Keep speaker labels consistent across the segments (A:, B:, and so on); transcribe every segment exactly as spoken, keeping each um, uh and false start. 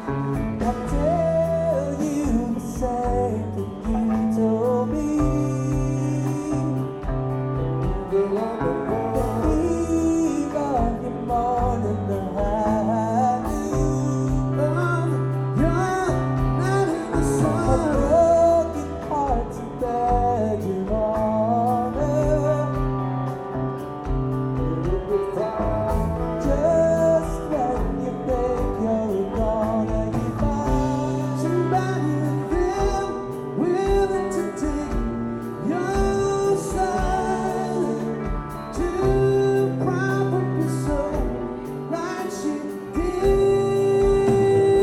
A: I'll tell you the same thing you told me. The eve of your morning, the high noon of your night in the sun. A broken heart to beg your honor. Just when you think you're gonna give up, somebody there willing to take your side to probably so like she did.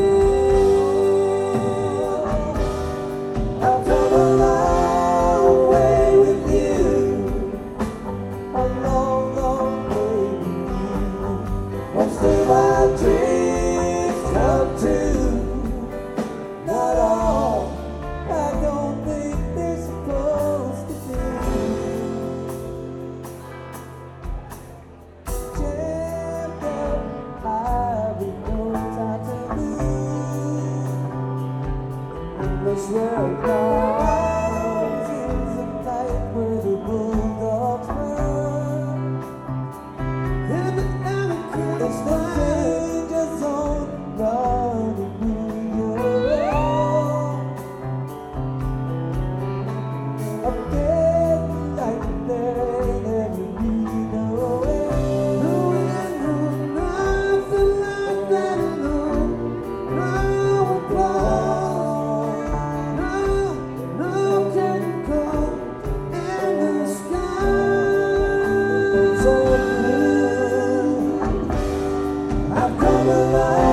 A: I've come a long way with you, a long, long way with you. Most of my dreams come true, not all. I don't think they're supposed to be. Jammed up high with no time to lose. In this world now, is a night where the bulldogs run. In the alley, it's the danger zone, running through your own. I'm getting like there ain't ever be no way. No way, no, nothing like that, no, no applause, no, no curtain call in the sky. So blue, I've come alive.